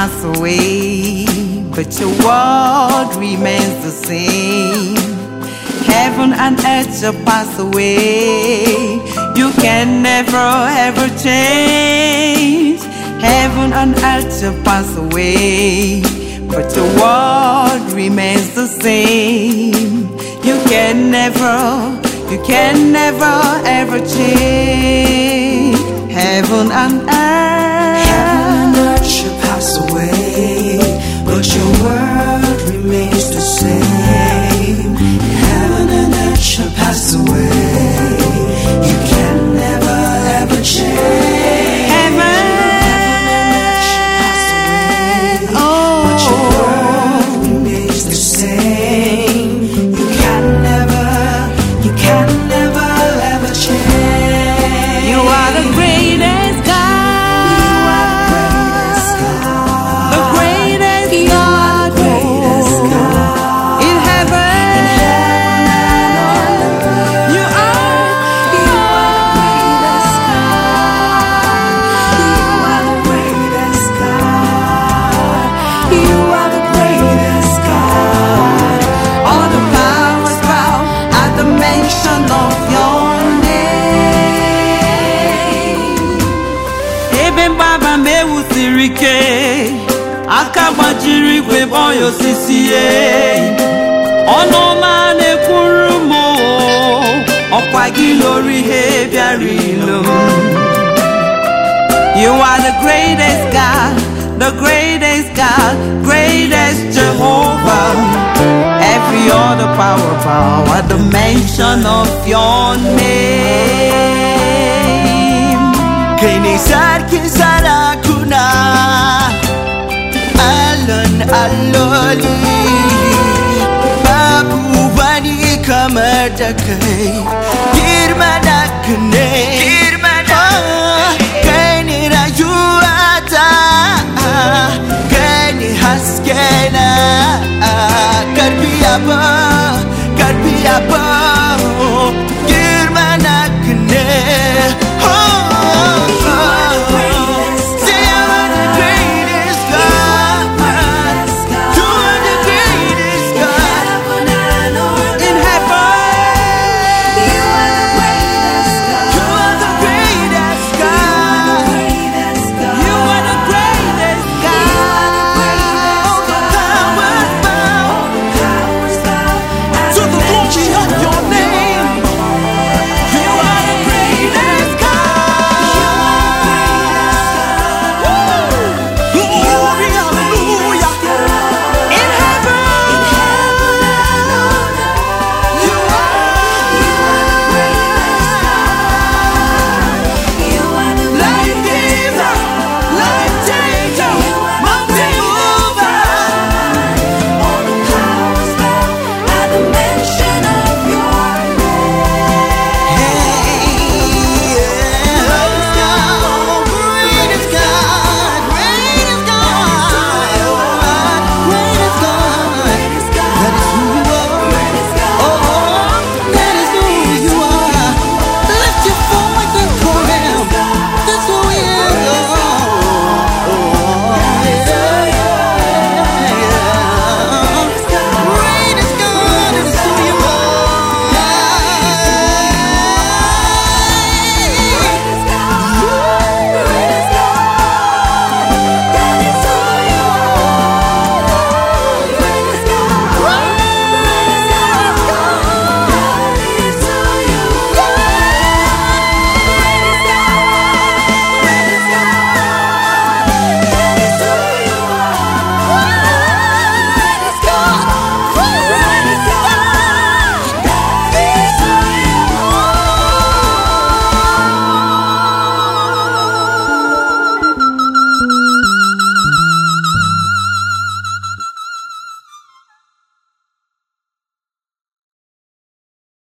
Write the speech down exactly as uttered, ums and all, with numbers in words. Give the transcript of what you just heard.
pass away, but your word remains the same. Heaven and earth shall pass away. You can never ever change. Heaven and earth shall pass away, but your word remains the same. You can never, you can never ever change. Heaven and earth, heaven and earth shall pass away, but your word remains the same. Heaven and earth shall pass away. You can never ever change. Heaven, oh, but your word remains the same. You can never, you can never ever change. you are the greatest God. You are the greatest The greatest God. God, Greatest God. in heaven. You are, You are the greatest God. You are the greatest God. You are the greatest God. all the powers bow at the mention of your name. Ebe baba mewu sirike, akagbajiri igwe boyo sisi ye. Ọnụ ma na-ekwuru m ọkwa gị lórí ihe bịara ilo m. You are the greatest God, the greatest God, greatest Jehovah. Every other power bow at the mention of your name. Kai ne sarkin sarakuna, Allahn alloli, babu wani kamar da kai. Girma naka ne, kai ne rayuwata, kai ne haske na. Karbi yabo, karbi yabo,